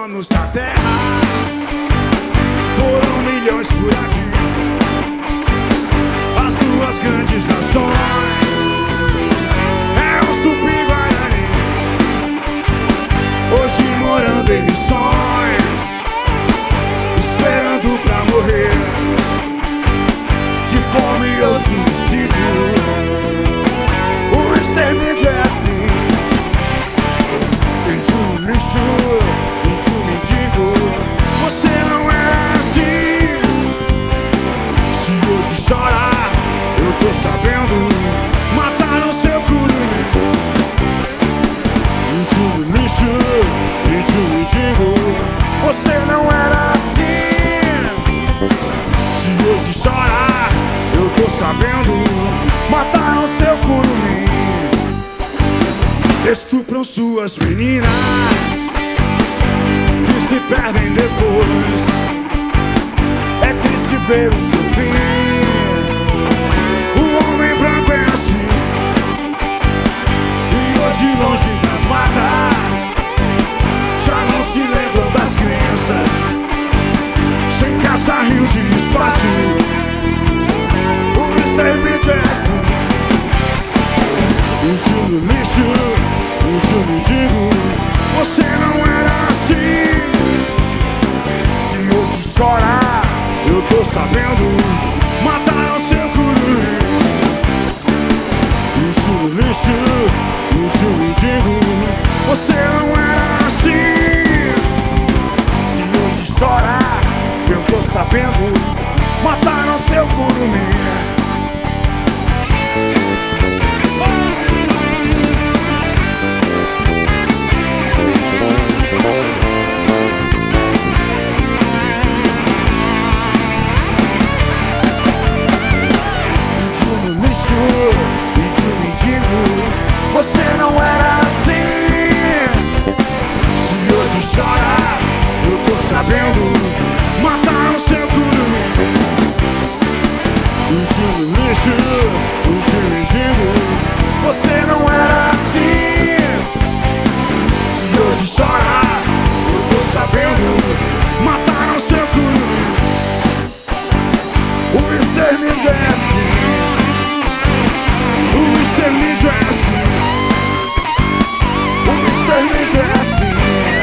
donos da terra. Foram milhões por aqui, as duas grandes nações. É os Tupi-Guarani, hoje morando em missões, esperando pra morrer de fome ou suicídio. O extermínio é assim: índio no lixo, índio mendigo. Você não era assim. Se hoje chorar, eu tô sabendo. Mataram seu curumim. Índio no lixo, índio mendigo. Você não era assim. Se hoje chorar, eu tô sabendo. Mataram seu curumim. Estupram suas meninas que se perdem depois. É triste ver o seu fim. O homem branco é assim. E hoje longe das matas já não se lembram das crianças. Sem caça-rios de espaço, o extermínio é assim. Índio no lixo, índio mendigo. Você não era assim. Se hoje chorar, eu tô sabendo. Mataram seu curumim. Índio no lixo, índio mendigo. Você não era assim. Se hoje chorar, eu tô sabendo. Mataram seu curumim. Você não era assim. Se hoje chorar, eu tô sabendo. Mataram seu curumim. Índio no lixo, índio mendigo. Você não era assim. Se hoje chorar, eu tô sabendo. Mataram seu curumim. O extermínio é assim. O extermínio é assim. O extermínio é assim.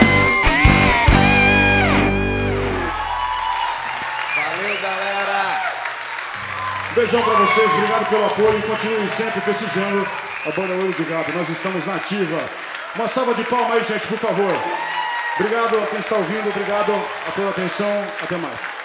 Valeu, galera! Um beijão pra vocês, obrigado pelo apoio e continuem sempre prestigiando a banda Olho de Gato. Nós estamos na ativa. Uma salva de palmas aí, gente, por favor. Obrigado a quem está ouvindo, obrigado a toda a atenção. Até mais.